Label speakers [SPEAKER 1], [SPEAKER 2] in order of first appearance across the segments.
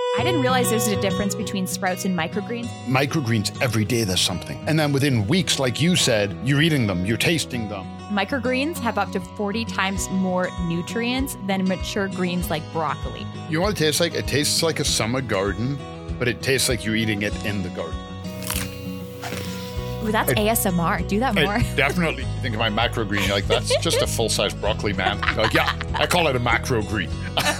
[SPEAKER 1] I didn't realize there's a difference between sprouts and microgreens.
[SPEAKER 2] Microgreens, every day there's something. And then within weeks, like you said, you're eating them, you're tasting them.
[SPEAKER 1] Microgreens have up to 40 times more nutrients than mature greens like broccoli.
[SPEAKER 2] You know what it tastes like? It tastes like a summer garden, but it tastes like you're eating it in the garden.
[SPEAKER 1] Ooh, that's ASMR. Do that more.
[SPEAKER 2] Definitely. You think of my macro green, you're like, that's just a full-size broccoli, man. You're like, yeah, I call it a macro green.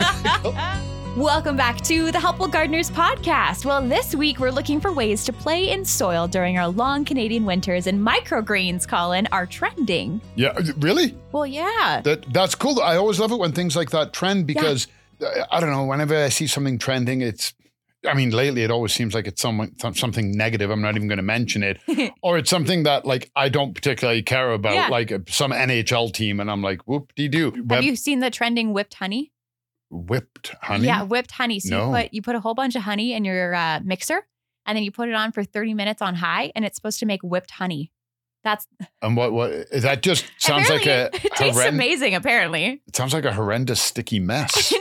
[SPEAKER 1] Welcome back to the Helpful Gardeners podcast. Well, this week we're looking for ways to play in soil during our long Canadian winters, and microgreens, Colin, are trending.
[SPEAKER 2] Yeah, really?
[SPEAKER 1] Well, yeah.
[SPEAKER 2] That's cool. I always love it when things like that trend because, I don't know, whenever I see something trending, lately it always seems like it's something negative. I'm not even going to mention it. Or it's something that like I don't particularly care about, like some NHL team. And I'm like, whoop-de-doo.
[SPEAKER 1] Have you seen the trending whipped honey?
[SPEAKER 2] Whipped honey?
[SPEAKER 1] Yeah, whipped honey. So
[SPEAKER 2] No.
[SPEAKER 1] you put a whole bunch of honey in your mixer, and then you put it on for 30 minutes on high, and it's supposed to make whipped honey.
[SPEAKER 2] And what that just sounds like
[SPEAKER 1] it tastes amazing, apparently.
[SPEAKER 2] It sounds like a horrendous sticky mess.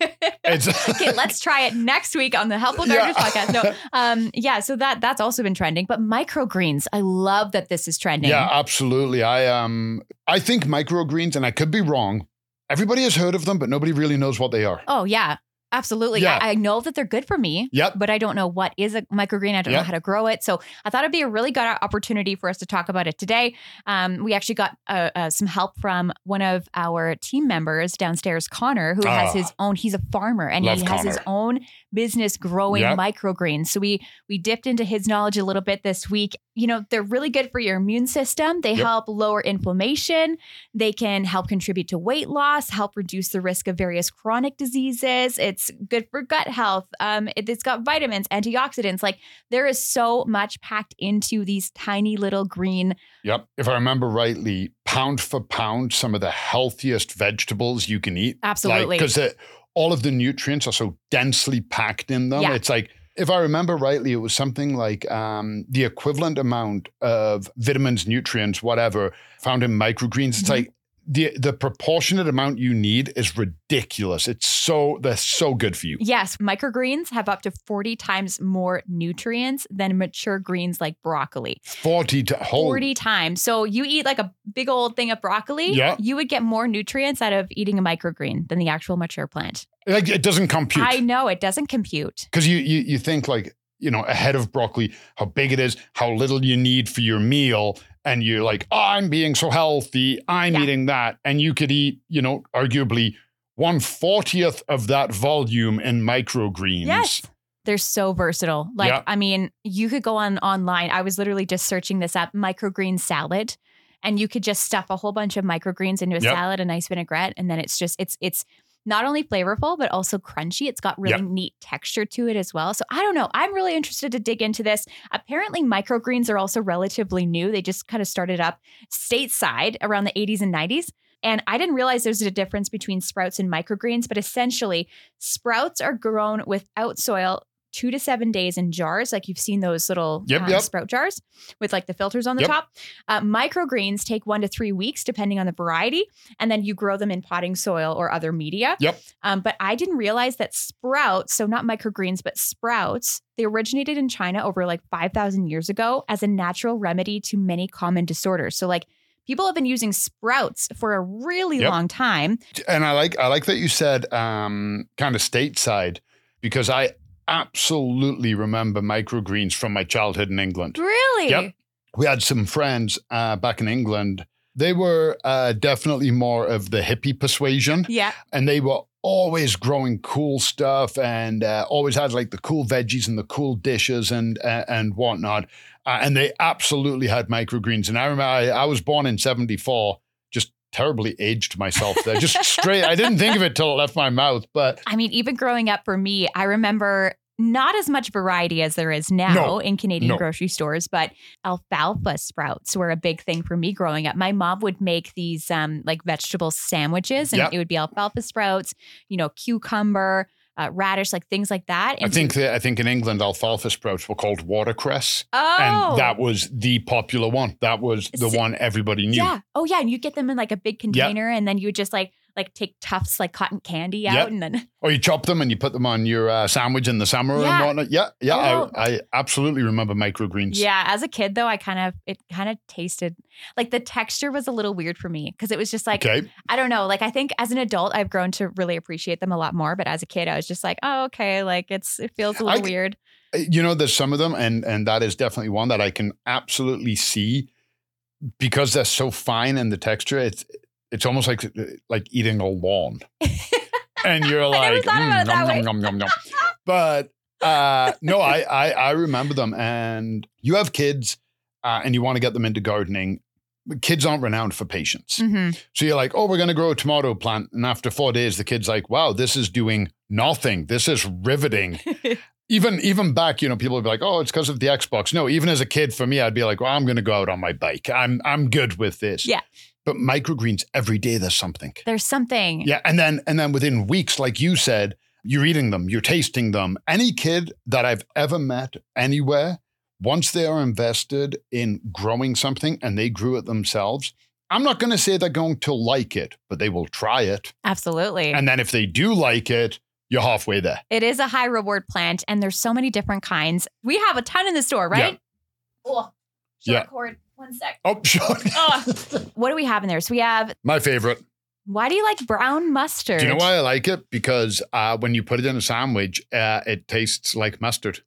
[SPEAKER 1] Okay, let's try it next week on the Helpful Gardeners podcast. No, so that's also been trending. But microgreens, I love that this is trending.
[SPEAKER 2] Yeah, absolutely. I think microgreens, and I could be wrong. Everybody has heard of them, but nobody really knows what they are.
[SPEAKER 1] Oh yeah. Absolutely.
[SPEAKER 2] Yeah.
[SPEAKER 1] I know that they're good for me, but I don't know what is a microgreen. I don't know how to grow it. So I thought it'd be a really good opportunity for us to talk about it today. We actually got some help from one of our team members downstairs, Connor, who has his own, he's a farmer and he has his own business growing microgreens. So we dipped into his knowledge a little bit this week. You know, they're really good for your immune system. They help lower inflammation. They can help contribute to weight loss, help reduce the risk of various chronic diseases. It's good for gut health. It's got vitamins, antioxidants. Like there is so much packed into these tiny little green.
[SPEAKER 2] Yep. If I remember rightly, pound for pound, some of the healthiest vegetables you can eat.
[SPEAKER 1] Absolutely.
[SPEAKER 2] Because all of the nutrients are so densely packed in them. Yeah. It's like, if I remember rightly, it was something like the equivalent amount of vitamins, nutrients, whatever, found in microgreens. It's like the proportionate amount you need is ridiculous. They're so good for you.
[SPEAKER 1] Yes, microgreens have up to 40 times more nutrients than mature greens like broccoli.
[SPEAKER 2] 40
[SPEAKER 1] times. So you eat like a big old thing of broccoli, you would get more nutrients out of eating a microgreen than the actual mature plant.
[SPEAKER 2] Like it doesn't compute.
[SPEAKER 1] I know, it doesn't compute.
[SPEAKER 2] Because you think like, you know, ahead of broccoli, how big it is, how little you need for your meal. And you're like, oh, I'm being so healthy. I'm eating that. And you could eat, you know, arguably 1/40th of that volume in microgreens.
[SPEAKER 1] Yes. They're so versatile. Like, I mean, you could go online. I was literally just searching this up, microgreen salad. And you could just stuff a whole bunch of microgreens into a salad, a nice vinaigrette. And then it's not only flavorful, but also crunchy. It's got really neat texture to it as well. So I don't know. I'm really interested to dig into this. Apparently, microgreens are also relatively new. They just kind of started up stateside around the 80s and 90s. And I didn't realize there's a difference between sprouts and microgreens, but essentially sprouts are grown without soil 2 to 7 days in jars. Like you've seen those little sprout jars with like the filters on the top. Microgreens take 1 to 3 weeks, depending on the variety. And then you grow them in potting soil or other media. But I didn't realize that sprouts, so not microgreens, but sprouts, they originated in China over like 5,000 years ago as a natural remedy to many common disorders. So like people have been using sprouts for a really long time.
[SPEAKER 2] And I like that you said kind of stateside, because I absolutely remember microgreens from my childhood in England.
[SPEAKER 1] Really?
[SPEAKER 2] Yep. We had some friends back in England. They were definitely more of the hippie persuasion.
[SPEAKER 1] Yeah.
[SPEAKER 2] And they were always growing cool stuff and always had like the cool veggies and the cool dishes and whatnot. And they absolutely had microgreens. And I remember I was born in 1974, just terribly aged myself there. Just straight. I didn't think of it till it left my mouth. But
[SPEAKER 1] I mean, even growing up for me, I remember not as much variety as there is now in Canadian grocery stores, but alfalfa sprouts were a big thing for me growing up. My mom would make these like vegetable sandwiches, and it would be alfalfa sprouts, you know, cucumber, radish, like things like that. And
[SPEAKER 2] I think in England, alfalfa sprouts were called watercress.
[SPEAKER 1] Oh.
[SPEAKER 2] And that was the popular one. That was the one everybody knew.
[SPEAKER 1] Yeah. Oh, yeah. And you get them in like a big container, and then you would just like like take Tufts like cotton candy out and then.
[SPEAKER 2] Or you chop them and you put them on your sandwich in the summer and whatnot. Yeah. I absolutely remember microgreens.
[SPEAKER 1] Yeah. As a kid though, it kind of tasted like the texture was a little weird for me because it was just like, I don't know. Like I think as an adult, I've grown to really appreciate them a lot more. But as a kid, I was just like, oh, okay. Like it feels a little weird.
[SPEAKER 2] You know, there's some of them and that is definitely one that I can absolutely see because they're so fine in the texture. It's almost like eating a lawn. And you're like, nom, nom, nom. But no, I remember them. And you have kids and you want to get them into gardening. Kids aren't renowned for patience. Mm-hmm. So you're like, oh, we're going to grow a tomato plant. And after 4 days, the kid's like, wow, this is doing nothing. This is riveting. Even back, you know, people would be like, oh, it's because of the Xbox. No, even as a kid, for me, I'd be like, well, I'm going to go out on my bike. I'm good with this.
[SPEAKER 1] Yeah.
[SPEAKER 2] But microgreens, every day there's something.
[SPEAKER 1] There's something.
[SPEAKER 2] Yeah. And then within weeks, like you said, you're eating them, you're tasting them. Any kid that I've ever met anywhere, once they are invested in growing something and they grew it themselves, I'm not going to say they're going to like it, but they will try it.
[SPEAKER 1] Absolutely.
[SPEAKER 2] And then if they do like it, you're halfway there.
[SPEAKER 1] It is a high reward plant and there's so many different kinds. We have a ton in the store, right? Yeah. Oh, short cord. 1 sec.
[SPEAKER 2] Oh, sure.
[SPEAKER 1] What do we have in there? So we have...
[SPEAKER 2] My favorite.
[SPEAKER 1] Why do you like brown mustard?
[SPEAKER 2] Do you know why I like it? Because when you put it in a sandwich, it tastes like mustard.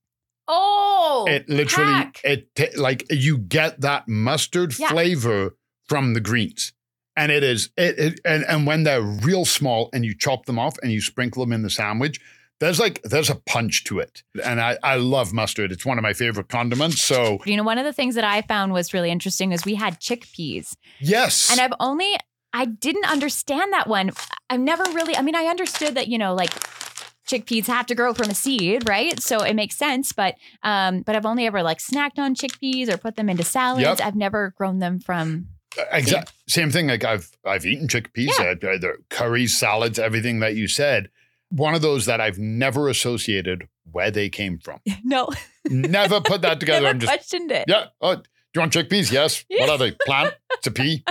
[SPEAKER 1] Oh,
[SPEAKER 2] it literally, like you get that mustard flavor from the greens. And it is, and when they're real small and you chop them off and you sprinkle them in the sandwich, there's a punch to it. And I love mustard. It's one of my favorite condiments. So,
[SPEAKER 1] you know, one of the things that I found was really interesting is we had chickpeas.
[SPEAKER 2] Yes.
[SPEAKER 1] And I didn't understand that one. I've never really, I mean, I understood that, you know, like chickpeas have to grow from a seed, right? So it makes sense. But I've only ever like snacked on chickpeas or put them into salads. Yep. I've never grown them from.
[SPEAKER 2] Exactly. Same thing. Like I've eaten chickpeas, the curries, salads, everything that you said. One of those that I've never associated where they came from.
[SPEAKER 1] No.
[SPEAKER 2] Never put that together.
[SPEAKER 1] Never questioned it.
[SPEAKER 2] Yeah. Oh, do you want chickpeas? Yes. What are they? Plant? It's a pea.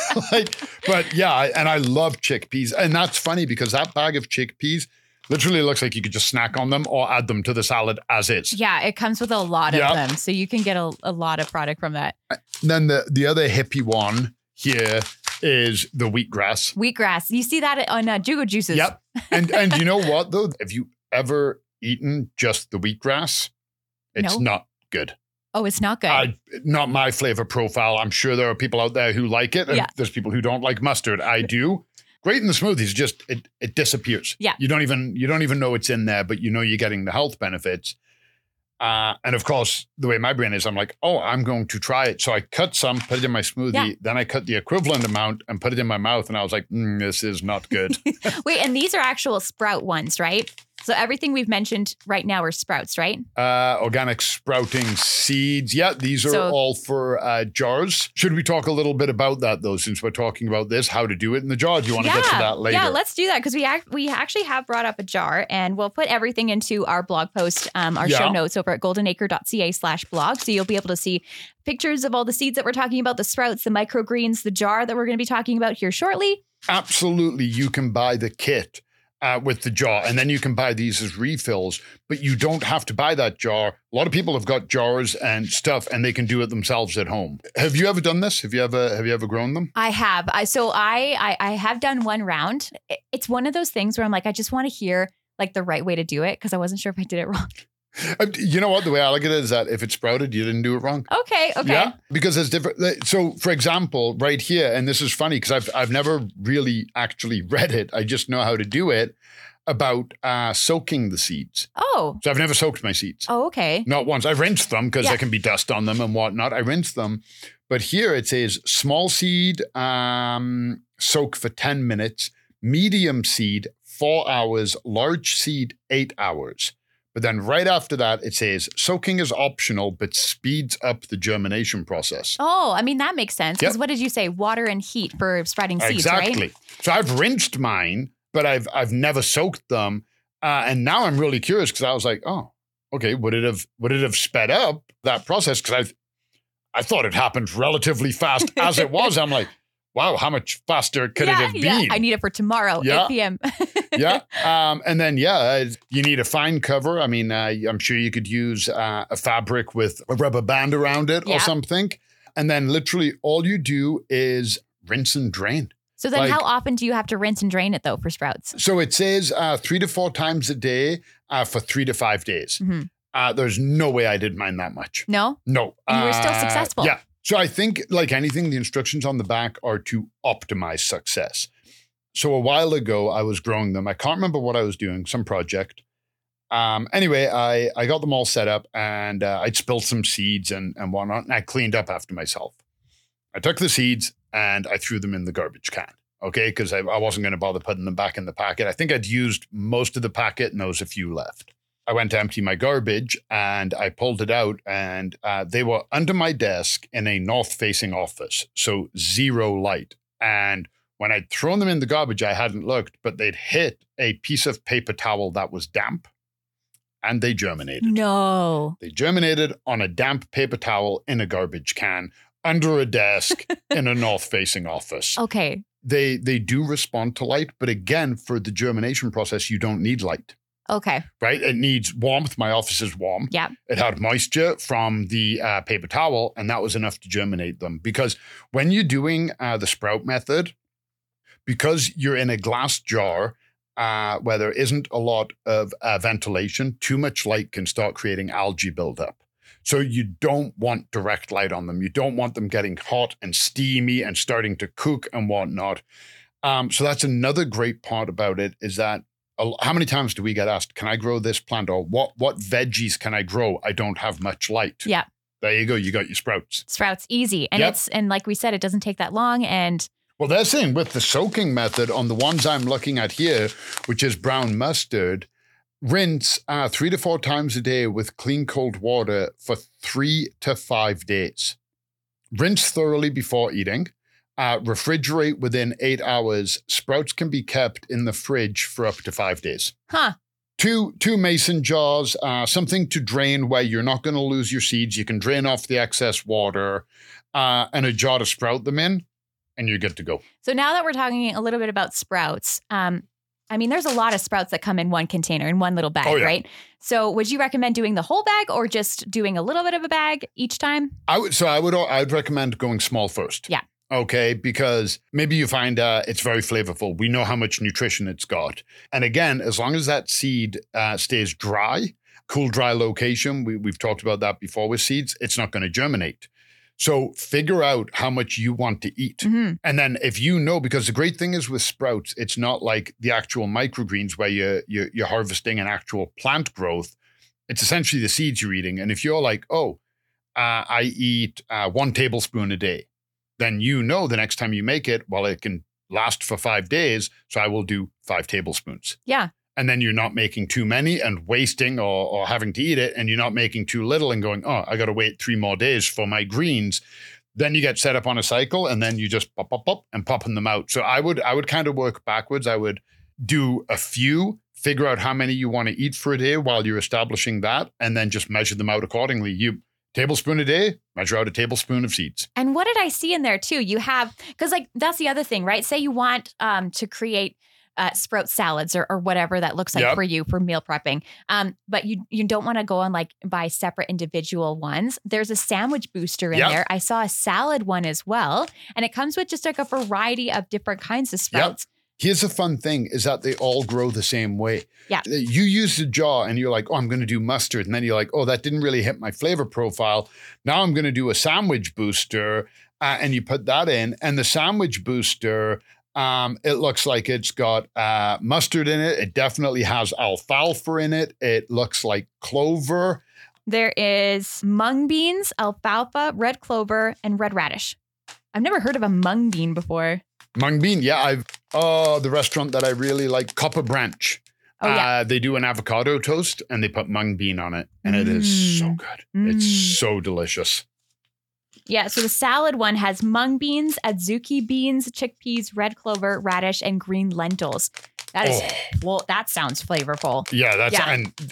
[SPEAKER 2] But yeah, and I love chickpeas. And that's funny because that bag of chickpeas literally looks like you could just snack on them or add them to the salad as is.
[SPEAKER 1] Yeah, it comes with a lot of them. So you can get a lot of product from that.
[SPEAKER 2] Then the other hippie one here is the wheatgrass.
[SPEAKER 1] Wheatgrass. You see that on Jugo Juices.
[SPEAKER 2] Yep. And you know what, though? Have you ever eaten just the wheatgrass? It's not good.
[SPEAKER 1] Oh, it's not good?
[SPEAKER 2] Not my flavor profile. I'm sure there are people out there who like it. And there's people who don't like mustard. I do. Great in the smoothies, just it disappears.
[SPEAKER 1] Yeah.
[SPEAKER 2] You don't even know it's in there, but you know you're getting the health benefits. And of course, the way my brain is, I'm like, oh, I'm going to try it. So I cut some, put it in my smoothie. Then I cut the equivalent amount and put it in my mouth. And I was like, this is not good.
[SPEAKER 1] Wait, and these are actual sprout ones, right? So everything we've mentioned right now are sprouts, right?
[SPEAKER 2] Organic sprouting seeds. Yeah, these are all for jars. Should we talk a little bit about that, though, since we're talking about this, how to do it in the jar? Do you want to get to that later?
[SPEAKER 1] Yeah, let's do that because we actually have brought up a jar and we'll put everything into our blog post, our show notes over at goldenacre.ca/blog. So you'll be able to see pictures of all the seeds that we're talking about, the sprouts, the microgreens, the jar that we're going to be talking about here shortly.
[SPEAKER 2] Absolutely. You can buy the kit. With the jar, and then you can buy these as refills, but you don't have to buy that jar. A lot of people have got jars and stuff, and they can do it themselves at home. Have you ever done this? Have you ever grown them?
[SPEAKER 1] I have. I have done one round. It's one of those things where I'm like, I just want to hear like the right way to do it because I wasn't sure if I did it wrong.
[SPEAKER 2] You know what? The way I look at it is that if it sprouted, you didn't do it wrong.
[SPEAKER 1] Okay.
[SPEAKER 2] Yeah, because there's different. So, for example, right here, and this is funny because I've never really actually read it. I just know how to do it about soaking the seeds.
[SPEAKER 1] Oh.
[SPEAKER 2] So I've never soaked my seeds.
[SPEAKER 1] Oh, okay.
[SPEAKER 2] Not once. I rinsed them because there can be dust on them and whatnot. I rinsed them. But here it says small seed, soak for 10 minutes, medium seed, 4 hours, large seed, 8 hours. But then right after that, it says soaking is optional, but speeds up the germination process.
[SPEAKER 1] Oh, I mean, that makes sense. Because what did you say? Water and heat for spreading seeds, right?
[SPEAKER 2] Exactly. So I've rinsed mine, but I've never soaked them. And now I'm really curious because I was like, oh, okay, would it have sped up that process? Because I thought it happened relatively fast as it was. I'm like, wow, how much faster could it have been?
[SPEAKER 1] Yeah. I need it for tomorrow, 8 p.m.
[SPEAKER 2] Yeah. And then, you need a fine cover. I mean, I'm sure you could use a fabric with a rubber band around it or something. And then literally all you do is rinse and drain.
[SPEAKER 1] So then how often do you have to rinse and drain it, though, for sprouts?
[SPEAKER 2] So it says 3 to 4 times a day for 3 to 5 days.
[SPEAKER 1] Mm-hmm.
[SPEAKER 2] There's no way I did mine that much.
[SPEAKER 1] No?
[SPEAKER 2] No.
[SPEAKER 1] And you were still successful.
[SPEAKER 2] Yeah. So I think, like anything, the instructions on the back are to optimize success. So a while ago, I was growing them. I can't remember what I was doing, some project. Anyway, I got them all set up, and I'd spilled some seeds and whatnot, and I cleaned up after myself. I took the seeds and I threw them in the garbage can, okay? Because I wasn't going to bother putting them back in the packet. I think I'd used most of the packet and there was a few left. I went to empty my garbage and I pulled it out, and they were under my desk in a north-facing office, so zero light. And when I'd thrown them in the garbage, I hadn't looked, but they'd hit a piece of paper towel that was damp, and they germinated.
[SPEAKER 1] No.
[SPEAKER 2] They germinated on a damp paper towel in a garbage can under a desk in a north-facing office.
[SPEAKER 1] Okay.
[SPEAKER 2] They do respond to light, but again, for the germination process, you don't need light.
[SPEAKER 1] Okay.
[SPEAKER 2] Right? It needs warmth. My office is warm.
[SPEAKER 1] Yeah.
[SPEAKER 2] It had moisture from the paper towel, and that was enough to germinate them. Because when you're doing the sprout method, because you're in a glass jar where there isn't a lot of ventilation, too much light can start creating algae buildup. So you don't want direct light on them. You don't want them getting hot and steamy and starting to cook and whatnot. So that's another great part about it, is that how many times do we get asked, can I grow this plant? Or what veggies can I grow? I don't have much light.
[SPEAKER 1] Yeah.
[SPEAKER 2] There you go. You got your sprouts.
[SPEAKER 1] Sprouts, easy. And and like we said, it doesn't take that long. And
[SPEAKER 2] well, they're saying with the soaking method on the ones I'm looking at here, which is brown mustard, rinse 3 to 4 times a day with clean cold water for 3 to 5 days. Rinse thoroughly before eating. Refrigerate within 8 hours. Sprouts can be kept in the fridge for up to 5 days.
[SPEAKER 1] Huh.
[SPEAKER 2] Two mason jars, something to drain where you're not going to lose your seeds. You can drain off the excess water, and a jar to sprout them in, and you're good to go.
[SPEAKER 1] So now that we're talking a little bit about sprouts, I mean, there's a lot of sprouts that come in one container, in one little bag, right? So would you recommend doing the whole bag or just doing a little bit of a bag each time?
[SPEAKER 2] I'd recommend going small first.
[SPEAKER 1] Yeah.
[SPEAKER 2] Okay, because maybe you find it's very flavorful. We know how much nutrition it's got. And again, as long as that seed stays dry, cool, dry location, we've talked about that before with seeds, it's not going to germinate. So figure out how much you want to eat. Mm-hmm. And then if you know, because the great thing is with sprouts, it's not like the actual microgreens where you're harvesting an actual plant growth. It's essentially the seeds you're eating. And if you're like, I eat 1 tablespoon a day, then you know the next time you make it, well, it can last for 5 days. So I will do 5 tablespoons.
[SPEAKER 1] Yeah.
[SPEAKER 2] And then you're not making too many and wasting or having to eat it. And you're not making too little and going, I got to wait 3 more days for my greens. Then you get set up on a cycle and then you just pop and popping them out. So I would kind of work backwards. I would do a few, figure out how many you want to eat for a day while you're establishing that, and then just measure them out accordingly. Tablespoon a day, measure out a tablespoon of seeds.
[SPEAKER 1] And what did I see in there too? You have, because like that's the other thing, right? Say you want to create sprout salads or whatever that looks like for you for meal prepping. But you don't want to go on like buy separate individual ones. There's a sandwich booster in there. I saw a salad one as well. And it comes with just like a variety of different kinds of sprouts.
[SPEAKER 2] Here's the fun thing is that they all grow the same way.
[SPEAKER 1] Yeah.
[SPEAKER 2] You use the jar and you're like, I'm going to do mustard. And then you're like, that didn't really hit my flavor profile. Now I'm going to do a sandwich booster. And you put that in. And the sandwich booster, it looks like it's got mustard in it. It definitely has alfalfa in it. It looks like clover.
[SPEAKER 1] There is mung beans, alfalfa, red clover, and red radish. I've never heard of a mung bean before.
[SPEAKER 2] Mung bean, yeah. The restaurant that I really like, Copper Branch. They do an avocado toast and they put mung bean on it. And it is so good. It's so delicious.
[SPEAKER 1] Yeah, so the salad one has mung beans, adzuki beans, chickpeas, red clover, radish, and green lentils. That is, that sounds flavorful.
[SPEAKER 2] Yeah, and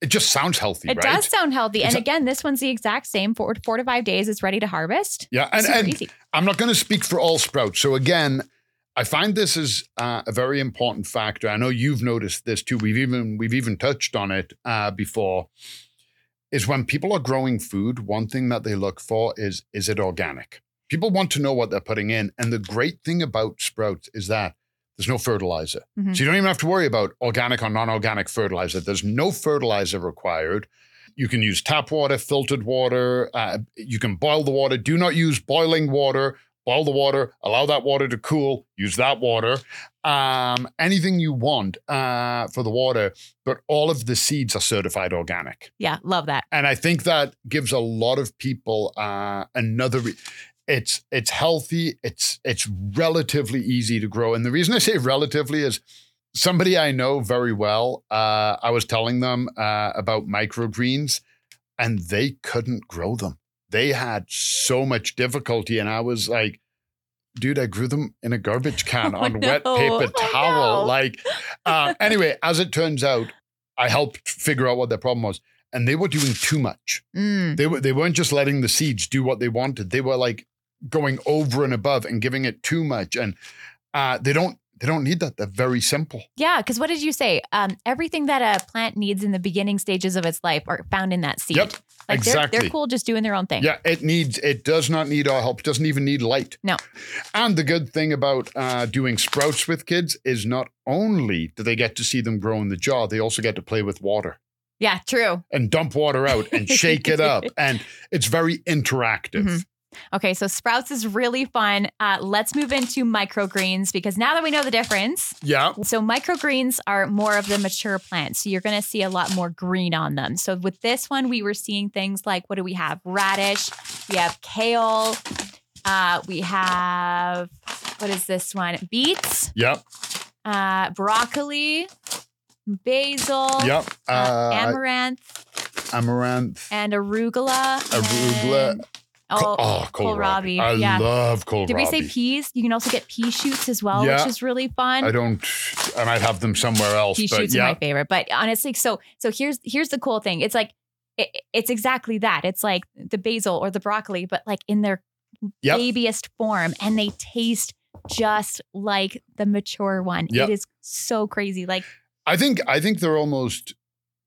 [SPEAKER 2] It just sounds healthy,
[SPEAKER 1] right? It does sound healthy. And again, this one's the exact same. 4 to 5 days, it's ready to harvest.
[SPEAKER 2] Yeah, and easy. I'm not going to speak for all sprouts. So again, I find this is a very important factor. I know you've noticed this too. We've even touched on it before. Is when people are growing food, one thing that they look for is it organic? People want to know what they're putting in. And the great thing about sprouts is that there's no fertilizer. Mm-hmm. So you don't even have to worry about organic or non-organic fertilizer. There's no fertilizer required. You can use tap water, filtered water. You can boil the water. Do not use boiling water. Boil the water, allow that water to cool, use that water. Anything you want for the water, but all of the seeds are certified organic.
[SPEAKER 1] Yeah, love that.
[SPEAKER 2] And I think that gives a lot of people it's healthy, it's relatively easy to grow. And the reason I say relatively is somebody I know very well, I was telling them about microgreens and they couldn't grow them. They had so much difficulty. And I was like, dude, I grew them in a garbage can on wet paper towel. Anyway, as it turns out, I helped figure out what their problem was. And they were doing too much. They weren't just letting the seeds do what they wanted. They were like going over and above and giving it too much. And they don't need that. They're very simple.
[SPEAKER 1] Yeah, because what did you say? Everything that a plant needs in the beginning stages of its life are found in that seed.
[SPEAKER 2] Yep. Exactly.
[SPEAKER 1] They're cool just doing their own thing.
[SPEAKER 2] Yeah, it does not need our help. It doesn't even need light.
[SPEAKER 1] No.
[SPEAKER 2] And the good thing about doing sprouts with kids is not only do they get to see them grow in the jar, they also get to play with water.
[SPEAKER 1] Yeah, true.
[SPEAKER 2] And dump water out and shake it up. And it's very interactive.
[SPEAKER 1] Mm-hmm. Okay, so sprouts is really fun. Let's move into microgreens because now that we know the difference.
[SPEAKER 2] Yeah.
[SPEAKER 1] So microgreens are more of the mature plants. So you're going to see a lot more green on them. So with this one, we were seeing things like, what do we have? Radish. We have kale. We have, what is this one? Beets.
[SPEAKER 2] Yep.
[SPEAKER 1] Broccoli. Basil.
[SPEAKER 2] Yep.
[SPEAKER 1] Amaranth. And arugula. And kohlrabi.
[SPEAKER 2] I love kohlrabi.
[SPEAKER 1] Did we say peas? You can also get pea shoots as well, which is really fun.
[SPEAKER 2] I might have them somewhere else.
[SPEAKER 1] Pea shoots are my favorite. But honestly, so here's the cool thing. It's like, it's exactly that. It's like the basil or the broccoli, but like in their babiest form. And they taste just like the mature one. Yep. It is so crazy. Like,
[SPEAKER 2] I think they're almost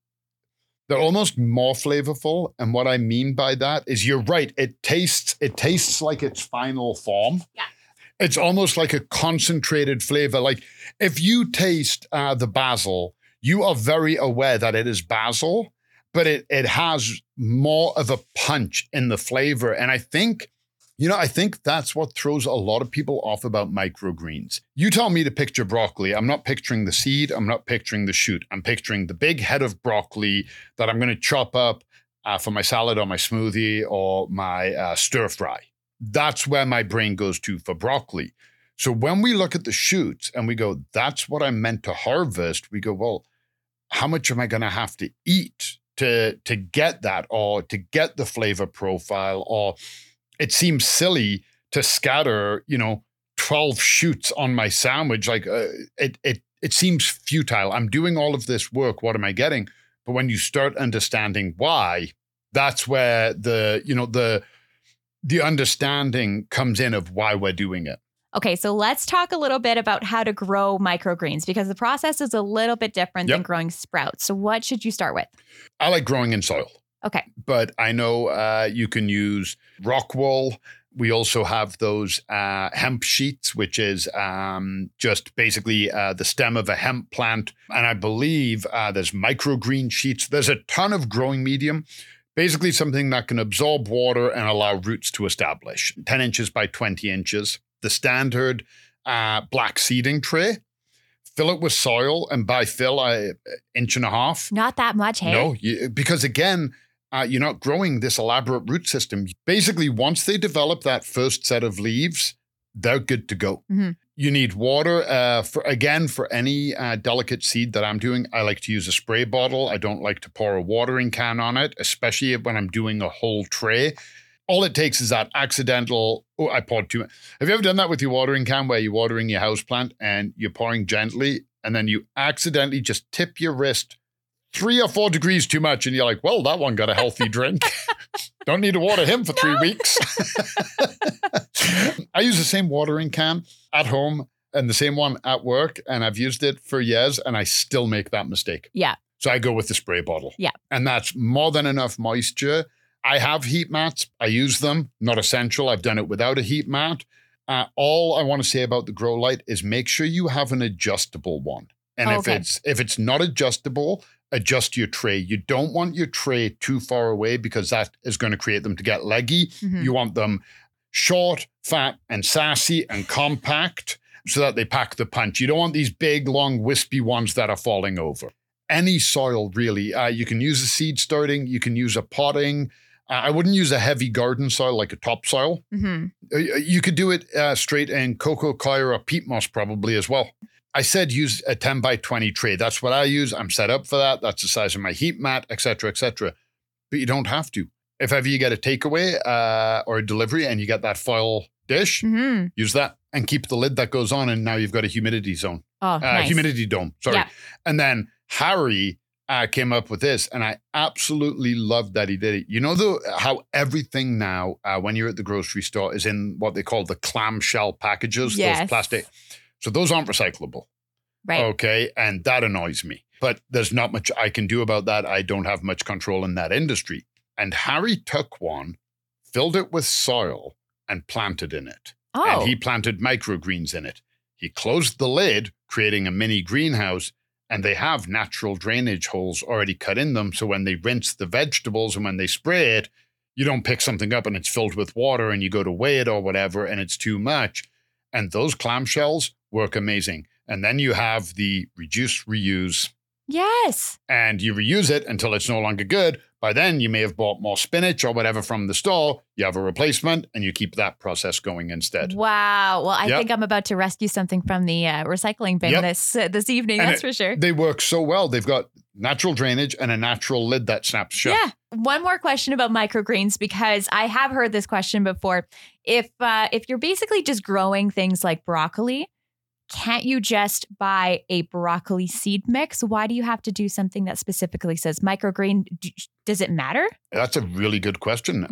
[SPEAKER 2] more flavorful. And what I mean by that is you're right. It tastes like its final form.
[SPEAKER 1] Yeah.
[SPEAKER 2] It's almost like a concentrated flavor. Like if you taste the basil, you are very aware that it is basil, but it has more of a punch in the flavor. And I think that's what throws a lot of people off about microgreens. You tell me to picture broccoli. I'm not picturing the seed. I'm not picturing the shoot. I'm picturing the big head of broccoli that I'm going to chop up for my salad or my smoothie or my stir fry. That's where my brain goes to for broccoli. So when we look at the shoots and we go, that's what I'm meant to harvest, we go, well, how much am I going to have to eat to get that or to get the flavor profile? Or it seems silly to scatter, 12 shoots on my sandwich. Like it seems futile. I'm doing all of this work. What am I getting? But when you start understanding why, that's where the understanding comes in of why we're doing it.
[SPEAKER 1] Okay, so let's talk a little bit about how to grow microgreens because the process is a little bit different than growing sprouts. So what should you start with? I
[SPEAKER 2] like growing in soil.
[SPEAKER 1] Okay.
[SPEAKER 2] But I know you can use rock wool. We also have those hemp sheets, which is just basically the stem of a hemp plant. And I believe there's microgreen sheets. There's a ton of growing medium, basically something that can absorb water and allow roots to establish. 10 inches by 20 inches. The standard black seeding tray. Fill it with soil, and by fill, 1.5 inches.
[SPEAKER 1] Not that much, hey?
[SPEAKER 2] No, because again, you're not growing this elaborate root system. Basically, once they develop that first set of leaves, they're good to go. Mm-hmm. You need water. For any delicate seed that I'm doing, I like to use a spray bottle. I don't like to pour a watering can on it, especially when I'm doing a whole tray. All it takes is that accidental, I poured too much. Have you ever done that with your watering can where you're watering your houseplant and you're pouring gently and then you accidentally just tip your wrist 3 or 4 degrees too much. And you're like, well, that one got a healthy drink. Don't need to water him for 3 weeks. I use the same watering can at home and the same one at work. And I've used it for years and I still make that mistake.
[SPEAKER 1] Yeah.
[SPEAKER 2] So I go with the spray bottle.
[SPEAKER 1] Yeah.
[SPEAKER 2] And that's more than enough moisture. I have heat mats. I use them. Not essential. I've done it without a heat mat. All I want to say about the Grow Light is make sure you have an adjustable one. And if it's not adjustable, adjust your tray. You don't want your tray too far away because that is going to create them to get leggy. Mm-hmm. You want them short, fat, and sassy and compact so that they pack the punch. You don't want these big, long, wispy ones that are falling over. Any soil, really. You can use a seed starting. You can use a potting. I wouldn't use a heavy garden soil like a topsoil. Mm-hmm. You could do it straight in cocoa coir or peat moss probably as well. I said use a 10 by 20 tray. That's what I use. I'm set up for that. That's the size of my heat mat, et cetera, et cetera. But you don't have to. If ever you get a takeaway or a delivery and you get that foil dish, mm-hmm. use that and keep the lid that goes on. And now you've got a humidity zone.
[SPEAKER 1] Oh, nice.
[SPEAKER 2] Humidity dome, sorry. Yeah. And then Harry came up with this, and I absolutely loved that he did it. You know how everything now, when you're at the grocery store, is in what they call the clamshell packages,
[SPEAKER 1] yes.
[SPEAKER 2] those plastic. So those aren't recyclable.
[SPEAKER 1] Right.
[SPEAKER 2] Okay, and that annoys me. But there's not much I can do about that. I don't have much control in that industry. And Harry took one, filled it with soil, and planted in it.
[SPEAKER 1] Oh.
[SPEAKER 2] And he planted microgreens in it. He closed the lid, creating a mini greenhouse, and they have natural drainage holes already cut in them. So when they rinse the vegetables and when they spray it, you don't pick something up and it's filled with water and you go to weigh it or whatever and it's too much. And those clamshells work amazing. And then you have the reduce, reuse.
[SPEAKER 1] Yes.
[SPEAKER 2] And you reuse it until it's no longer good. By then, you may have bought more spinach or whatever from the store. You have a replacement and you keep that process going instead.
[SPEAKER 1] Wow. Well, I think I'm about to rescue something from the recycling bin this evening. And that's for sure.
[SPEAKER 2] They work so well. They've got natural drainage and a natural lid that snaps shut.
[SPEAKER 1] Yeah. One more question about microgreens, because I have heard this question before. If you're basically just growing things like broccoli, can't you just buy a broccoli seed mix? Why do you have to do something that specifically says microgreen? Does it matter?
[SPEAKER 2] That's a really good question.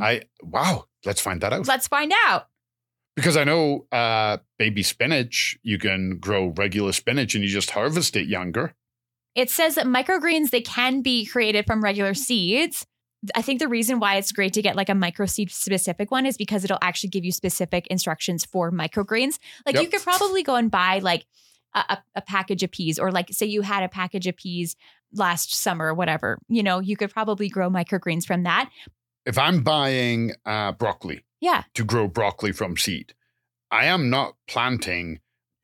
[SPEAKER 2] Let's find that out.
[SPEAKER 1] Let's find out.
[SPEAKER 2] Because I know baby spinach, you can grow regular spinach and you just harvest it younger.
[SPEAKER 1] It says that microgreens, they can be created from regular seeds. I think the reason why it's great to get like a microseed specific one is because it'll actually give you specific instructions for microgreens. Like you could probably go and buy like a package of peas, or like say you had a package of peas last summer or whatever, you could probably grow microgreens from that.
[SPEAKER 2] If I'm buying broccoli to grow broccoli from seed, I am not planting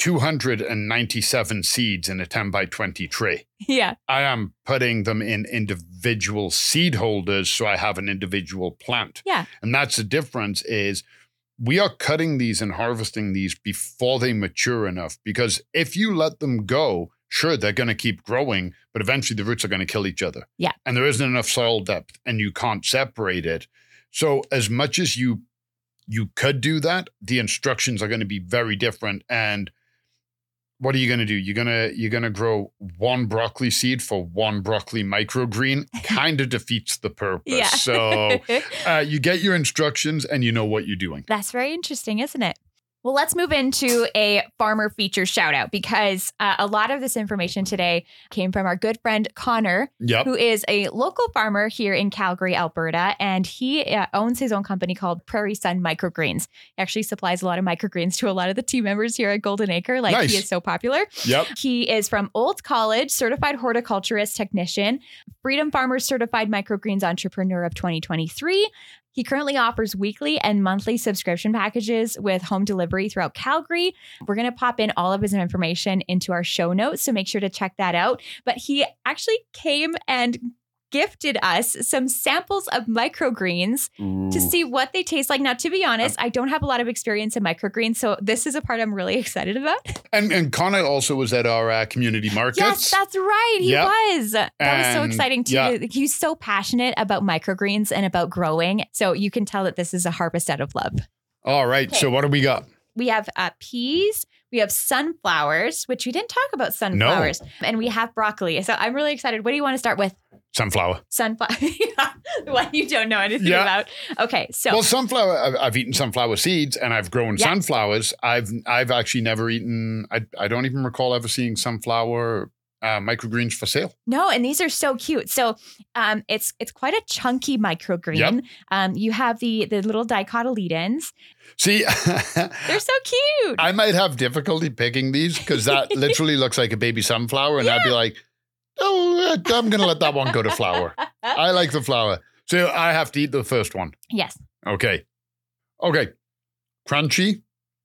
[SPEAKER 2] 297 seeds in a 10 by 20 tray.
[SPEAKER 1] Yeah.
[SPEAKER 2] I am putting them in individual seed holders so I have an individual plant.
[SPEAKER 1] Yeah.
[SPEAKER 2] And that's the difference is we are cutting these and harvesting these before they mature enough, because if you let them go, sure, they're going to keep growing, but eventually the roots are going to kill each other.
[SPEAKER 1] Yeah.
[SPEAKER 2] And there isn't enough soil depth and you can't separate it. So as much as you could do that, the instructions are going to be very different. And what are you going to do? You're going to grow one broccoli seed for one broccoli microgreen. Kind of defeats the purpose.
[SPEAKER 1] Yeah.
[SPEAKER 2] So you get your instructions and you know what you're doing.
[SPEAKER 1] That's very interesting, isn't it? Well, let's move into a farmer feature shout out, because a lot of this information today came from our good friend Connor, who is a local farmer here in Calgary, Alberta, and he owns his own company called Prairie Sun Microgreens. He actually supplies a lot of microgreens to a lot of the team members here at Golden Acre. He is so popular.
[SPEAKER 2] Yep.
[SPEAKER 1] He is from Olds College, certified horticulturist technician, Freedom Farmers certified microgreens entrepreneur of 2023. He currently offers weekly and monthly subscription packages with home delivery throughout Calgary. We're going to pop in all of his information into our show notes, so make sure to check that out. But he actually came and gifted us some samples of microgreens to see what they taste like. Now, to be honest, I don't have a lot of experience in microgreens, so this is a part I'm really excited about. And
[SPEAKER 2] Connor also was at our community markets.
[SPEAKER 1] Yes, that's right. He was. That was so exciting too. Yeah. He's so passionate about microgreens and about growing. So you can tell that this is a harvest out of love.
[SPEAKER 2] All right. Okay. So what do we got?
[SPEAKER 1] We have peas. We have sunflowers, which we didn't talk about sunflowers. No. And we have broccoli. So I'm really excited. What do you want to start with?
[SPEAKER 2] Sunflower.
[SPEAKER 1] Sunflower. The one you don't know anything about. Okay, so.
[SPEAKER 2] Well, sunflower, I've eaten sunflower seeds and I've grown sunflowers. I've actually never eaten, I don't even recall ever seeing sunflower microgreens for sale.
[SPEAKER 1] No, and these are so cute. So it's quite a chunky microgreen. Yep. You have the little dicotyledons.
[SPEAKER 2] See,
[SPEAKER 1] they're so cute.
[SPEAKER 2] I might have difficulty picking these because that literally looks like a baby sunflower, and I'd be like, "Oh, I'm going to let that one go to flower." I like the flower, so I have to eat the first one.
[SPEAKER 1] Yes.
[SPEAKER 2] Okay. Crunchy,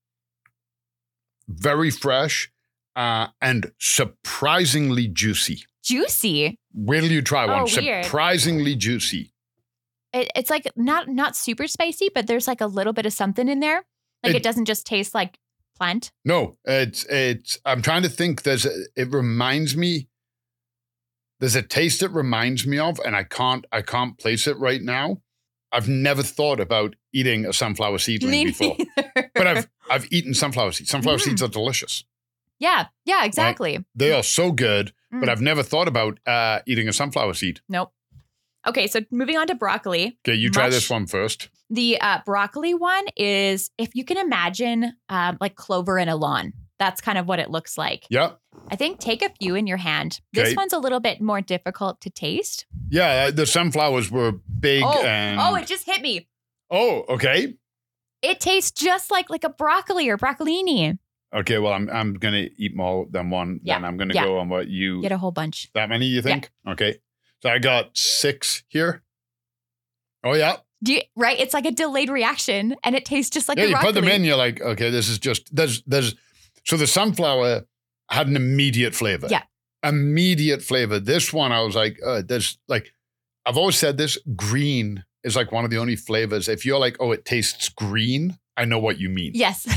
[SPEAKER 2] very fresh, and surprisingly juicy.
[SPEAKER 1] Juicy.
[SPEAKER 2] Wait till you try one.
[SPEAKER 1] Weird.
[SPEAKER 2] Surprisingly juicy.
[SPEAKER 1] It's like not super spicy, but there's like a little bit of something in there. Like it doesn't just taste like plant.
[SPEAKER 2] No, it's. I'm trying to think. It reminds me. There's a taste it reminds me of, and I can't place it right now. I've never thought about eating a sunflower seedling before, but I've eaten sunflower seeds. Sunflower seeds are delicious.
[SPEAKER 1] Yeah, exactly.
[SPEAKER 2] Right? They are so good, but I've never thought about eating a sunflower seed.
[SPEAKER 1] Nope. Okay, so moving on to broccoli.
[SPEAKER 2] Okay, you try this one first.
[SPEAKER 1] The broccoli one is, if you can imagine, like clover in a lawn. That's kind of what it looks like.
[SPEAKER 2] Yeah.
[SPEAKER 1] I think take a few in your hand. This one's a little bit more difficult to taste.
[SPEAKER 2] Yeah, the sunflowers were big and...
[SPEAKER 1] Oh, it just hit me.
[SPEAKER 2] Oh, okay.
[SPEAKER 1] It tastes just like a broccoli or broccolini.
[SPEAKER 2] Okay, well, I'm going to eat more than one. Yeah. Then I'm going to go on what you...
[SPEAKER 1] Get a whole bunch.
[SPEAKER 2] That many, you think? Yeah. Okay. So I got 6 here. Oh, yeah.
[SPEAKER 1] Right? It's like a delayed reaction, and it tastes just like a broccoli.
[SPEAKER 2] Yeah, you put them in, you're like, okay, this is just... So the sunflower had an immediate flavor.
[SPEAKER 1] Yeah.
[SPEAKER 2] Immediate flavor. This one, I was like, there's like... I've always said this, green is like one of the only flavors. If you're like, oh, it tastes green, I know what you mean.
[SPEAKER 1] Yes.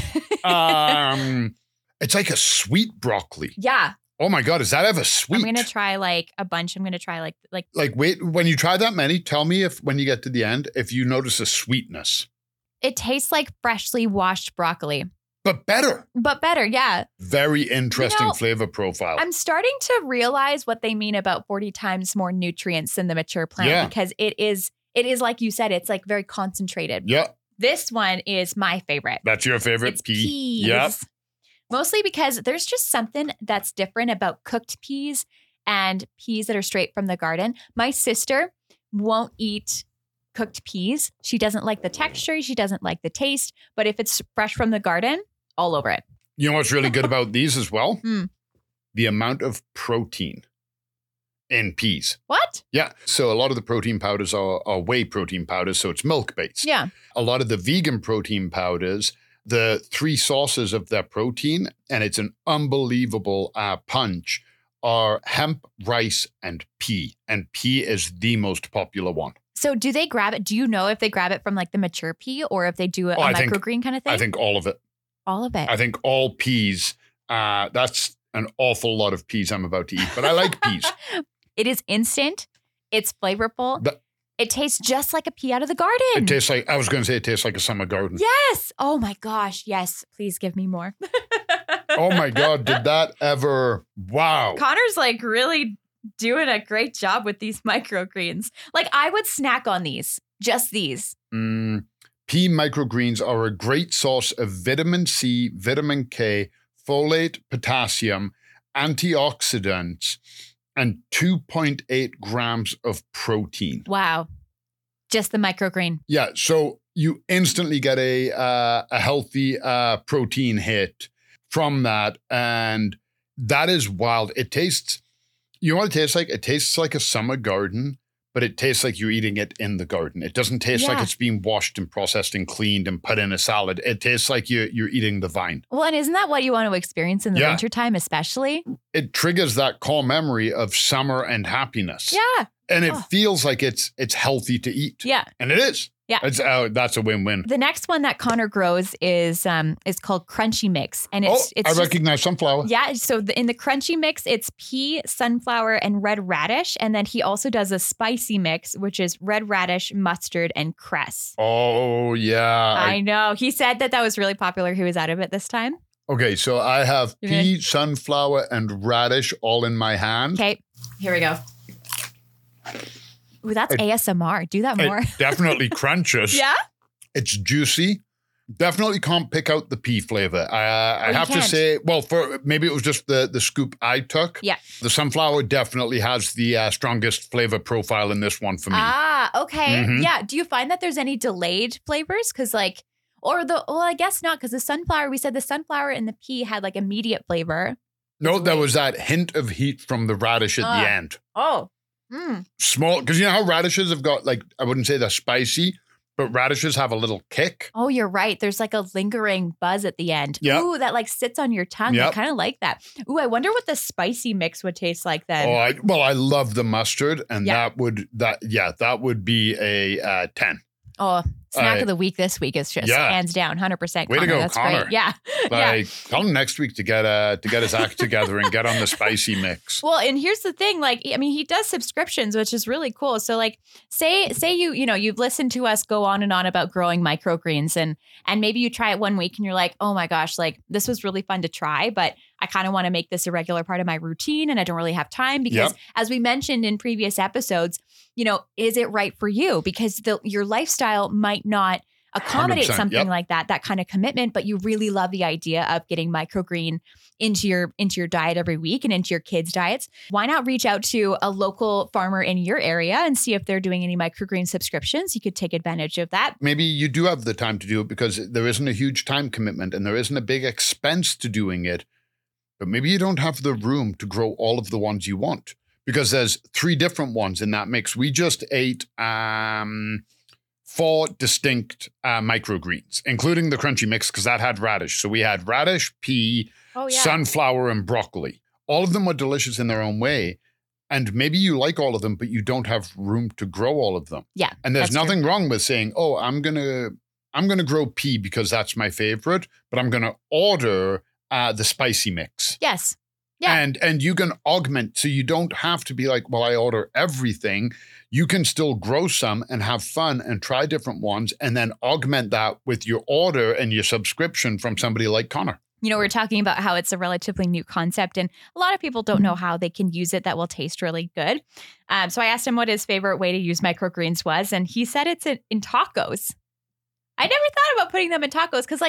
[SPEAKER 2] It's like a sweet broccoli.
[SPEAKER 1] Yeah.
[SPEAKER 2] Oh my God, is that ever sweet?
[SPEAKER 1] I'm going to try like a bunch. I'm going to try like.
[SPEAKER 2] Wait, when you try that many, tell me when you get to the end, if you notice a sweetness.
[SPEAKER 1] It tastes like freshly washed broccoli.
[SPEAKER 2] But better.
[SPEAKER 1] Yeah.
[SPEAKER 2] Very interesting flavor profile.
[SPEAKER 1] I'm starting to realize what they mean about 40 times more nutrients than the mature plant because it is like you said, it's like very concentrated.
[SPEAKER 2] Yeah.
[SPEAKER 1] This one is my favorite.
[SPEAKER 2] That's your favorite?
[SPEAKER 1] It's peas.
[SPEAKER 2] Yep.
[SPEAKER 1] Mostly because there's just something that's different about cooked peas and peas that are straight from the garden. My sister won't eat cooked peas. She doesn't like the texture. She doesn't like the taste. But if it's fresh from the garden, all over it.
[SPEAKER 2] You know what's really good about these as well? The amount of protein in peas.
[SPEAKER 1] What?
[SPEAKER 2] Yeah. So a lot of the protein powders are whey protein powders. So it's milk-based.
[SPEAKER 1] Yeah.
[SPEAKER 2] A lot of the vegan protein powders, the 3 sources of their protein, and it's an unbelievable punch, are hemp, rice, and pea. And pea is the most popular one.
[SPEAKER 1] So do they grab it? Do you know if they grab it from like the mature pea or if they do a microgreen kind of thing?
[SPEAKER 2] I think all of it.
[SPEAKER 1] All of it.
[SPEAKER 2] I think all peas. That's an awful lot of peas I'm about to eat, but I like peas.
[SPEAKER 1] It is instant. It's flavorful. It tastes just like a pea out of the garden.
[SPEAKER 2] It tastes like, I was going to say it tastes like a summer garden.
[SPEAKER 1] Yes. Oh my gosh. Yes. Please give me more.
[SPEAKER 2] Oh my God. Did that ever? Wow.
[SPEAKER 1] Connor's like really doing a great job with these microgreens. Like I would snack on these, just these.
[SPEAKER 2] Pea microgreens are a great source of vitamin C, vitamin K, folate, potassium, antioxidants, and 2.8 grams of protein.
[SPEAKER 1] Wow. Just the microgreen.
[SPEAKER 2] Yeah. So you instantly get a healthy protein hit from that. And that is wild. It tastes, you know what it tastes like? It tastes like a summer garden, but it tastes like you're eating it in the garden. It doesn't taste like it's being washed and processed and cleaned and put in a salad. It tastes like you're eating the vine.
[SPEAKER 1] Well, and isn't that what you want to experience in the wintertime especially?
[SPEAKER 2] It triggers that core memory of summer and happiness.
[SPEAKER 1] Yeah.
[SPEAKER 2] And it feels like it's healthy to eat.
[SPEAKER 1] Yeah.
[SPEAKER 2] And it is.
[SPEAKER 1] Yeah.
[SPEAKER 2] That's a win-win.
[SPEAKER 1] The next one that Connor grows is called Crunchy Mix. And it's
[SPEAKER 2] I recognize sunflower.
[SPEAKER 1] Yeah. So in the Crunchy Mix, it's pea, sunflower, and red radish. And then he also does a spicy mix, which is red radish, mustard, and cress.
[SPEAKER 2] Oh, yeah.
[SPEAKER 1] I know. He said that was really popular. He was out of it this time.
[SPEAKER 2] Okay, so I have pea, sunflower, and radish all in my hand.
[SPEAKER 1] Okay, here we go. Ooh, that's ASMR. Do that more.
[SPEAKER 2] It definitely crunches.
[SPEAKER 1] Yeah?
[SPEAKER 2] It's juicy. Definitely can't pick out the pea flavor. I have to say, well, for maybe it was just the scoop I took.
[SPEAKER 1] Yeah.
[SPEAKER 2] The sunflower definitely has the strongest flavor profile in this one for me.
[SPEAKER 1] Ah, okay. Mm-hmm. Yeah. Do you find that there's any delayed flavors? Because I guess not, because the sunflower, we said the sunflower and the pea had like immediate flavor.
[SPEAKER 2] No, there was that hint of heat from the radish at the end.
[SPEAKER 1] Oh.
[SPEAKER 2] Small, because you know how radishes have got like, I wouldn't say they're spicy, but radishes have a little kick.
[SPEAKER 1] Oh, you're right. There's like a lingering buzz at the end.
[SPEAKER 2] Yep.
[SPEAKER 1] Ooh, that like sits on your tongue.
[SPEAKER 2] Yep.
[SPEAKER 1] I kind of like that. Ooh, I wonder what the spicy mix would taste like then.
[SPEAKER 2] Oh, I love the mustard, and that would be a 10.
[SPEAKER 1] Oh, snack of the week this week is just hands down, 100%.
[SPEAKER 2] Way to go,
[SPEAKER 1] That's
[SPEAKER 2] Connor.
[SPEAKER 1] Great. Yeah.
[SPEAKER 2] Tell him next week to get his act together and get on the spicy mix.
[SPEAKER 1] Well, and here's the thing, he does subscriptions, which is really cool. So say you've listened to us go on and on about growing microgreens and maybe you try it one week and you're like, oh my gosh, this was really fun to try, but I kind of want to make this a regular part of my routine and I don't really have time because as we mentioned in previous episodes, is it right for you? Because your lifestyle might not accommodate something like that kind of commitment, but you really love the idea of getting microgreen into your diet every week and into your kids' diets. Why not reach out to a local farmer in your area and see if they're doing any microgreen subscriptions? You could take advantage of that.
[SPEAKER 2] Maybe you do have the time to do it because there isn't a huge time commitment and there isn't a big expense to doing it, but maybe you don't have the room to grow all of the ones you want. Because there's 3 different ones in that mix. We just ate 4 distinct microgreens, including the crunchy mix because that had radish. So we had radish, pea, sunflower, and broccoli. All of them were delicious in their own way. And maybe you like all of them, but you don't have room to grow all of them.
[SPEAKER 1] Yeah.
[SPEAKER 2] And there's nothing wrong with saying, oh, I'm gonna grow pea because that's my favorite, but I'm gonna order the spicy mix.
[SPEAKER 1] Yes. Yeah.
[SPEAKER 2] And you can augment, so you don't have to be like, well, I order everything. You can still grow some and have fun and try different ones and then augment that with your order and your subscription from somebody like Connor.
[SPEAKER 1] We're talking about how it's a relatively new concept and a lot of people don't know how they can use it that will taste really good. So I asked him what his favorite way to use microgreens was, and he said it's in tacos. I never thought about putting them in tacos because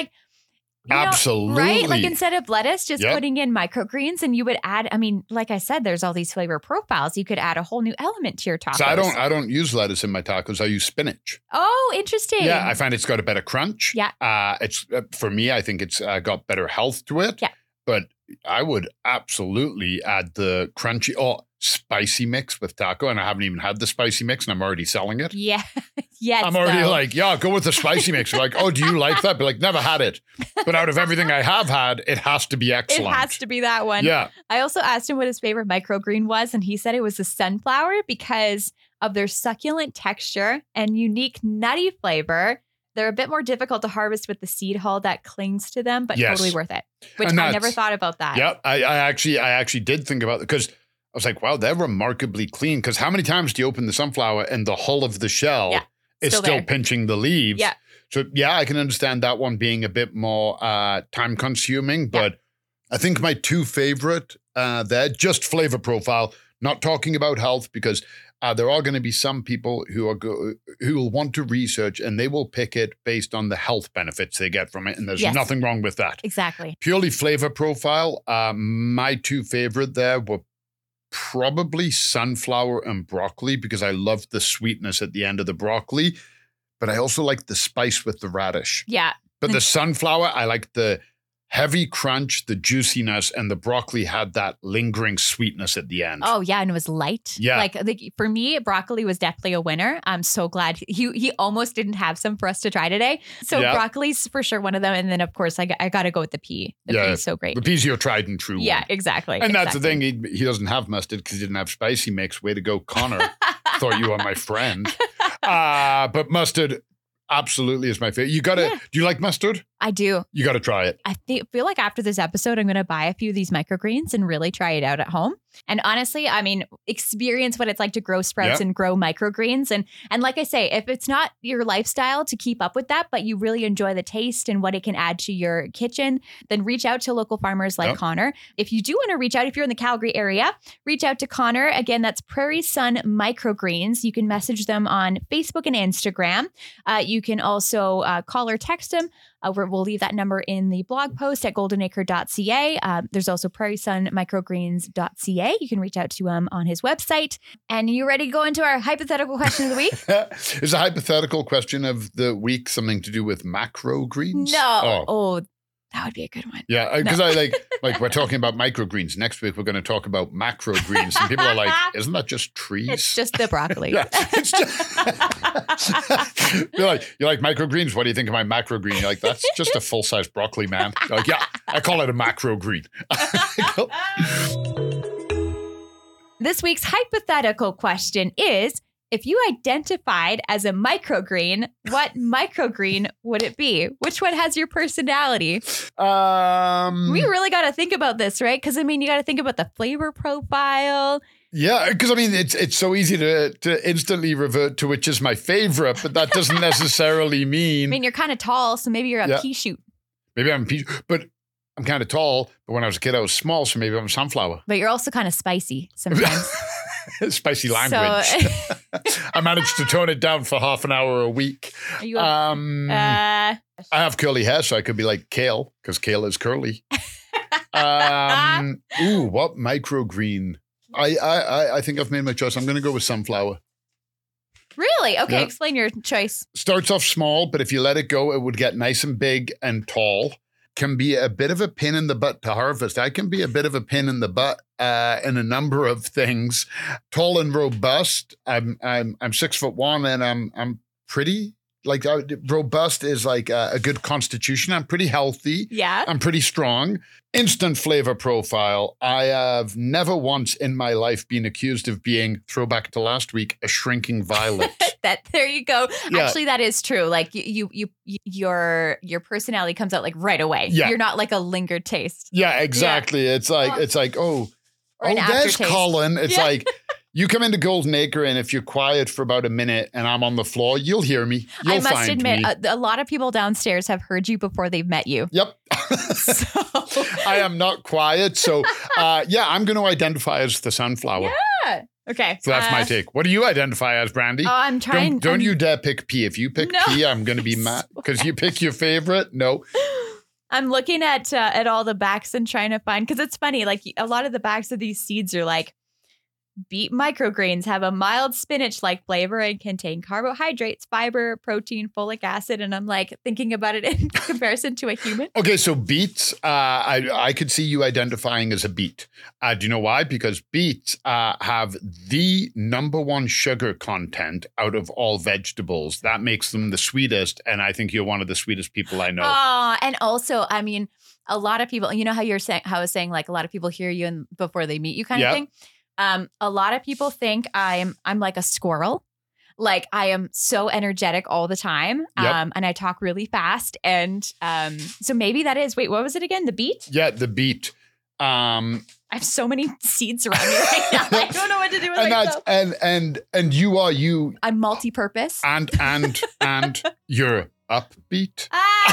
[SPEAKER 2] absolutely.
[SPEAKER 1] Right? Instead of lettuce, just putting in microgreens and you would add, like I said, there's all these flavor profiles. You could add a whole new element to your tacos.
[SPEAKER 2] So I don't use lettuce in my tacos. I use spinach.
[SPEAKER 1] Oh, interesting.
[SPEAKER 2] Yeah, I find it's got a better crunch.
[SPEAKER 1] Yeah.
[SPEAKER 2] It's for me, I think it's got better health to it.
[SPEAKER 1] Yeah.
[SPEAKER 2] But I would absolutely add the crunchy or spicy mix with taco, and I haven't even had the spicy mix, and I'm already selling it.
[SPEAKER 1] Yeah. Yes.
[SPEAKER 2] I'm already go with the spicy mix. Like, oh, do you like that? But never had it. But out of everything I have had, it has to be excellent.
[SPEAKER 1] It has to be that one.
[SPEAKER 2] Yeah.
[SPEAKER 1] I also asked him what his favorite microgreen was, and he said it was the sunflower because of their succulent texture and unique nutty flavor. They're a bit more difficult to harvest with the seed hull that clings to them, but totally worth it. Which I never thought about that.
[SPEAKER 2] Yeah, I actually did think about it because I was like, wow, they're remarkably clean. Because how many times do you open the sunflower and the hull of the shell is still pinching the leaves?
[SPEAKER 1] Yeah.
[SPEAKER 2] So I can understand that one being a bit more time consuming. But I think my 2 favorite, they're just flavor profile, not talking about health because there are going to be some people who will want to research and they will pick it based on the health benefits they get from it. And there's nothing wrong with that.
[SPEAKER 1] Exactly.
[SPEAKER 2] Purely flavor profile. My 2 favorite there were probably sunflower and broccoli because I loved the sweetness at the end of the broccoli, but I also like the spice with the radish.
[SPEAKER 1] Yeah.
[SPEAKER 2] But the sunflower, I like the heavy crunch, the juiciness, and the broccoli had that lingering sweetness at the end.
[SPEAKER 1] Oh, yeah. And it was light.
[SPEAKER 2] Yeah.
[SPEAKER 1] For me, broccoli was definitely a winner. I'm so glad he almost didn't have some for us to try today. So broccoli's for sure one of them. And then, of course, I got to go with the pea. The pea is so great.
[SPEAKER 2] The pea's your tried and true one.
[SPEAKER 1] Yeah, exactly.
[SPEAKER 2] And that's the thing. He doesn't have mustard because he didn't have spicy mix. Way to go, Connor. Thought you were my friend. But mustard absolutely is my favorite. Do you like mustard?
[SPEAKER 1] I do.
[SPEAKER 2] You got to try it.
[SPEAKER 1] I feel like after this episode, I'm going to buy a few of these microgreens and really try it out at home. And honestly, I mean, experience what it's like to grow sprouts and grow microgreens. And like I say, if it's not your lifestyle to keep up with that, but you really enjoy the taste and what it can add to your kitchen, then reach out to local farmers like Connor. If you do want to reach out, if you're in the Calgary area, reach out to Connor. Again, that's Prairie Sun Microgreens. You can message them on Facebook and Instagram. You can also call or text them. We'll leave that number in the blog post at goldenacre.ca. There's also prairiesunmicrogreens.ca. You can reach out to him on his website. And you ready to go into our hypothetical question of the week?
[SPEAKER 2] Is a hypothetical question of the week something to do with macro greens?
[SPEAKER 1] No. Oh, that would be a good one.
[SPEAKER 2] Yeah, because I like we're talking about microgreens. Next week, we're going to talk about macro greens. And people are like, isn't that just trees?
[SPEAKER 1] It's just the broccoli.
[SPEAKER 2] Yeah, it's just you're like microgreens. What do you think of my macro green? You're like, that's just a full-size broccoli, man. You're like, yeah, I call it a macro green.
[SPEAKER 1] This week's hypothetical question is, if you identified as a microgreen, what microgreen would it be? Which one has your personality? We really got to think about this, right? Because, I mean, you got to think about the flavor profile.
[SPEAKER 2] Yeah, because, I mean, it's so easy to instantly revert to which is my favorite, but that doesn't necessarily mean...
[SPEAKER 1] I mean, you're kind of tall, so maybe you're a pea shoot.
[SPEAKER 2] Maybe I'm a pea shoot, but I'm kind of tall, but when I was a kid, I was small, so maybe I'm a sunflower.
[SPEAKER 1] But you're also kind of spicy sometimes.
[SPEAKER 2] Spicy language. So, I managed to tone it down for half an hour a week.
[SPEAKER 1] Are you
[SPEAKER 2] I have curly hair, so I could be like Kale, because Kale is curly. What microgreen? I think I've made my choice. I'm going to go with sunflower.
[SPEAKER 1] Really? Okay, explain your choice.
[SPEAKER 2] Starts off small, but if you let it go, it would get nice and big and tall. Can be a bit of a pain in the butt to harvest. I can be a bit of a pain in the butt in a number of things. Tall and robust. I'm 6'1" and I'm pretty robust is like a good constitution. I'm pretty healthy.
[SPEAKER 1] Yeah.
[SPEAKER 2] I'm pretty strong. Instant flavor profile. I have never once in my life been accused of being, throwback to last week, a shrinking violet.
[SPEAKER 1] There you go. Yeah. Actually, that is true. Like your personality comes out like right away. Yeah. You're not like a lingered taste.
[SPEAKER 2] Yeah, exactly. Yeah. It's like, there's Colin. It's like, you come into Golden Acre, and if you're quiet for about a minute and I'm on the floor, you'll hear me. You'll find me. I must admit,
[SPEAKER 1] a lot of people downstairs have heard you before they've met you.
[SPEAKER 2] Yep. I am not quiet. So, I'm going to identify as the sunflower.
[SPEAKER 1] Yeah. Okay.
[SPEAKER 2] So that's my take. What do you identify as, Brandy?
[SPEAKER 1] Oh, I'm trying.
[SPEAKER 2] Don't you dare pick P. If you pick P, I'm going to be mad because you pick your favorite. No.
[SPEAKER 1] I'm looking at all the backs and trying to find, because it's funny, like a lot of the backs of these seeds are like, beet microgreens have a mild spinach-like flavor and contain carbohydrates, fiber, protein, folic acid. And I'm like thinking about it in comparison to a human.
[SPEAKER 2] Okay, so beets, I could see you identifying as a beet. Do you know why? Because beets have the #1 sugar content out of all vegetables. That makes them the sweetest. And I think you're one of the sweetest people I know.
[SPEAKER 1] And also, I mean, a lot of people, you know how how I was saying, like a lot of people hear you and before they meet you kind of thing. A lot of people think I'm like a squirrel. Like I am so energetic all the time. And I talk really fast. And so maybe that is, wait, what was it again? The beet?
[SPEAKER 2] Yeah, the beet.
[SPEAKER 1] I have so many seeds around me right now. I don't know what to do with myself.
[SPEAKER 2] And you are you.
[SPEAKER 1] I'm multi-purpose.
[SPEAKER 2] And you're upbeat.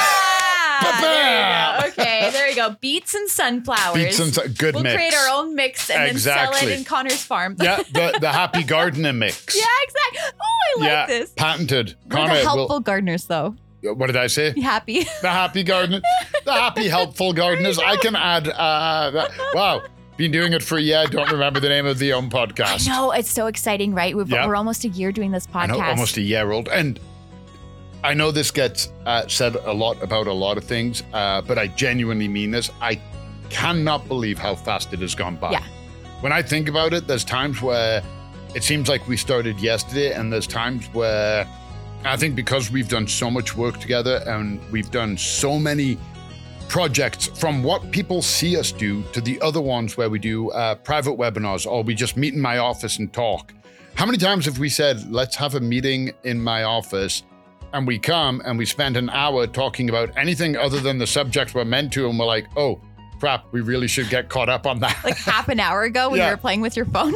[SPEAKER 1] There you go. Beets and sunflowers.
[SPEAKER 2] Good
[SPEAKER 1] we'll
[SPEAKER 2] mix.
[SPEAKER 1] We'll create our own mix and then sell it in Connor's farm.
[SPEAKER 2] Yeah, the happy gardener mix.
[SPEAKER 1] Yeah, exactly. Oh, I like this.
[SPEAKER 2] Patented.
[SPEAKER 1] We're the helpful gardeners, though.
[SPEAKER 2] What did I say?
[SPEAKER 1] Happy.
[SPEAKER 2] The happy gardener. The happy, helpful gardeners. I can add, wow. Been doing it for a year. I don't remember the name of the podcast.
[SPEAKER 1] I know. It's so exciting, right? We're almost a year doing this podcast.
[SPEAKER 2] I know, almost a year old. And I know this gets said a lot about a lot of things, but I genuinely mean this. I cannot believe how fast it has gone by.
[SPEAKER 1] Yeah.
[SPEAKER 2] When I think about it, there's times where it seems like we started yesterday, and there's times where I think because we've done so much work together and we've done so many projects, from what people see us do to the other ones where we do private webinars or we just meet in my office and talk. How many times have we said, let's have a meeting in my office and we come and we spend an hour talking about anything other than the subjects we're meant to, and we're like, oh, crap, we really should get caught up on that.
[SPEAKER 1] Like half an hour ago when you were playing with your phone.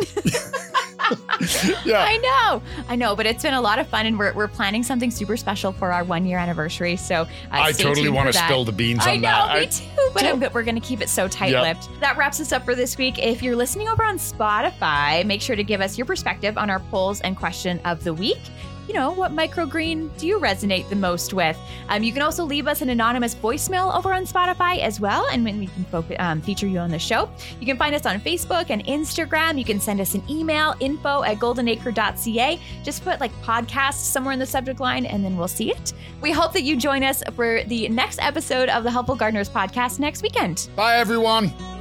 [SPEAKER 2] Yeah.
[SPEAKER 1] I know, but it's been a lot of fun, and we're planning something super special for our 1 year anniversary. So
[SPEAKER 2] I totally want to spill the beans on that.
[SPEAKER 1] I know, me too, but we're going to keep it so tight-lipped. Yep. That wraps us up for this week. If you're listening over on Spotify, make sure to give us your perspective on our polls and question of the week. You know, what microgreen do you resonate the most with? You can also leave us an anonymous voicemail over on Spotify as well, and we can feature you on the show. You can find us on Facebook and Instagram. You can send us an email, info@goldenacre.ca. Just put like podcast somewhere in the subject line, and then we'll see it. We hope that you join us for the next episode of the Helpful Gardeners podcast next weekend.
[SPEAKER 2] Bye, everyone.